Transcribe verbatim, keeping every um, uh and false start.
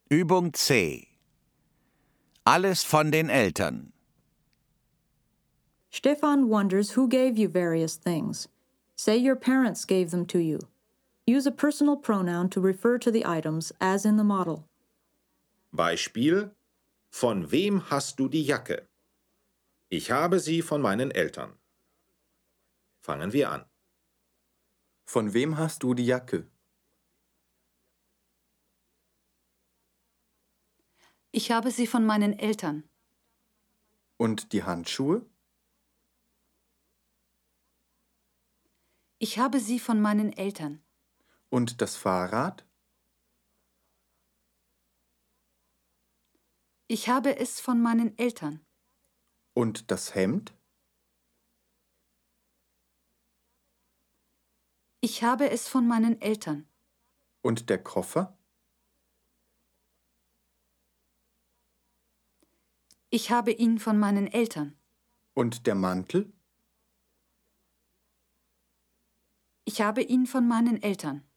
Übung C. Alles von den Eltern. Stefan wonders who gave you various things. Say your parents gave them to you. Use a personal pronoun to refer to the items, as in the model. Beispiel: Von wem hast du die Jacke? Ich habe sie von meinen Eltern. Fangen wir an. Von wem hast du die Jacke? Ich habe sie von meinen Eltern. Und die Handschuhe? Ich habe sie von meinen Eltern. Und das Fahrrad? Ich habe es von meinen Eltern. Und das Hemd? Ich habe es von meinen Eltern. Und der Koffer? Ich habe ihn von meinen Eltern. Und der Mantel? Ich habe ihn von meinen Eltern.